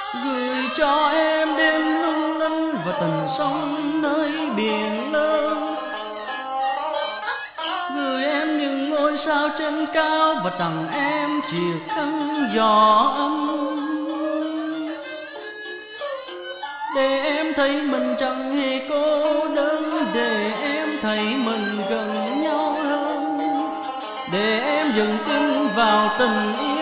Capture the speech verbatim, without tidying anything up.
gửi cho em đêm lung linh và tình sông nơi biển lớn, gửi em những ngôi sao trên cao và tặng em chiếc khăn gió ấm, để em thấy mình chẳng hề cô đơn, để em thấy mình gần nhau hơn, để em dừng tin vào tình yêu